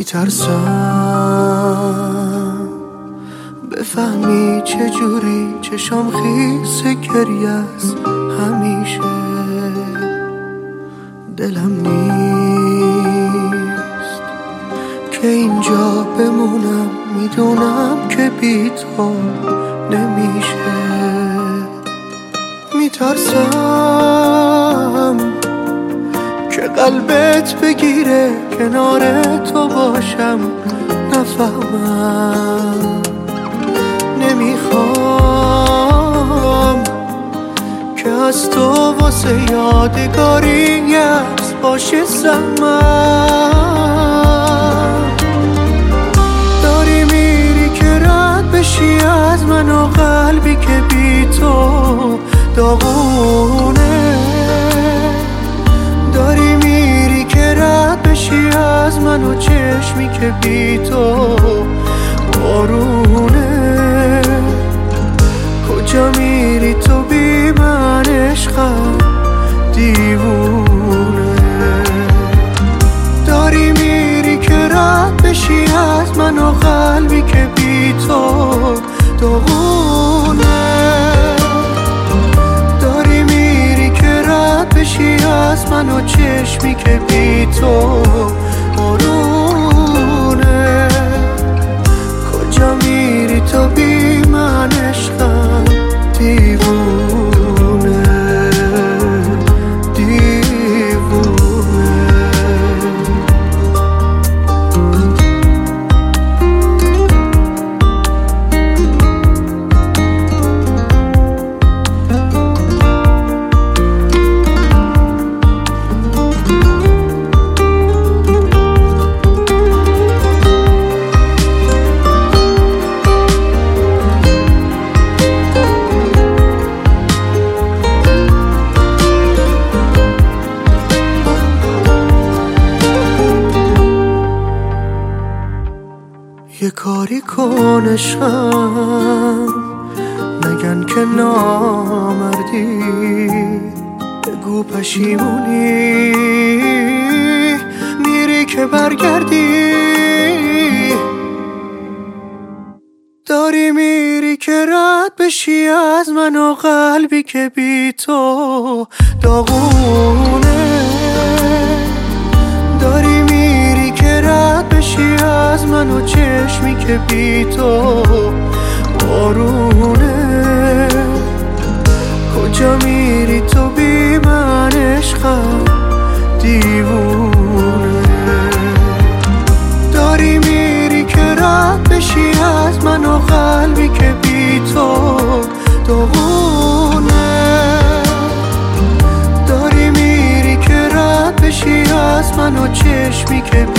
میترسم بفهمی چجوری چشام خیس گریه است همیشه. دلم نیست که اینجا بمونم، میدونم که بی تو نمیشه. میترسم که قلبت بگیره کنار تو باشم نفهمم. نمیخوام که از تو واسه یادگاری یأس باشه زحمت. داری میری که رد بشی از من و قلبی که بی تو داغونه. داری میری که رد بشی از من و چشمی که بی تو بارونه. کجا میری تو بی من عشقم دیوونه. داری میری که رد بشی از من و قلبی که بی تو داغونه. داری میری که رد بشی از من و چشمی که بی تو بارونه. کجا میری تو بی من عشقم دیوونه دیوونه. یه کاری کن عشقم، نگن که نامردی. بگو پشیمونی میری که برگردی. داری میری که رد بشی از من و قلبی که بی تو داغونه. داری میری که رد بشی از من و چشمی که بی تو بارونه. کجا میری تو بی من عشقم دیوونه. داری میری که رد بشی از من و قلبی که بی تو داغونه. داری میری که رد بشی از من و چشمی که